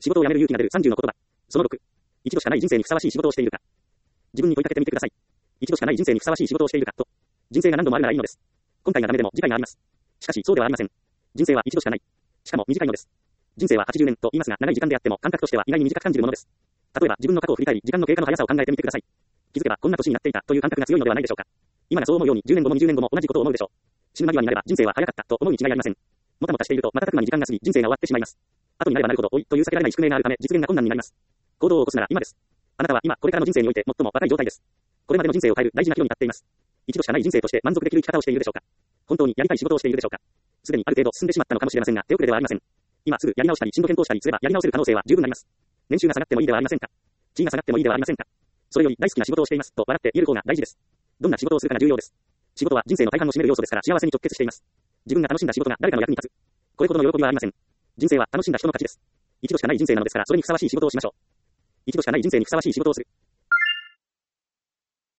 仕事を辞める勇気が出る30の言葉。その6。一度しかない人生にふさわしい仕事をしているか。自分に問いかけてみてください。一度しかない人生にふさわしい仕事をしているかと。人生が何度もあるならいいのです。今回がダメでも次回があります。しかしそうではありません。人生は一度しかない。しかも短いのです。人生は80年と言いますが、長い時間であっても感覚としては意外に短く感じるものです。例えば自分の過去を振り返り、時間の経過の速さを考えてみてください。気づけばこんな年になっていたという感覚が強いのではないでしょうか。今がそう思うように10年後も20年後も同じことを思うでしょう。死ぬ間際になれば人生は早かったと思うに違いありません。もたもたしていると瞬く間に時間が過ぎ人生が終わってしまいます。後になればなるほど老いという避けられない宿命があるため実現が困難になります。行動を起こすなら今です。あなたは今これからの人生において最も若い状態です。これまでの人生を変える大事な岐路に立っています。一度しかない人生として満足できる生き方をしているでしょうか。本当にやりたい仕事をしているでしょうか。すでにある程度進んでしまったのかもしれませんが手遅れではありません。今すぐやり直したり進路変更したりすればやり直せる可能性は十分あります。年収が下がってもいいではありませんか。地位が下がってもいいではありませんか。それより大好きな仕事をしていますと笑って言える方が大事です。どんな仕事をするかが重要です。仕事は人生の大半を占める要素ですから幸せに直結しています。自分が楽しんだ仕事が誰かの役に立つ。これほどの喜びはありません。人生は楽しんだ人の勝ちです。一度しかない人生なのですからそれにふさわしい仕事をしましょう。一度しかない人生にふさわしい仕事をする。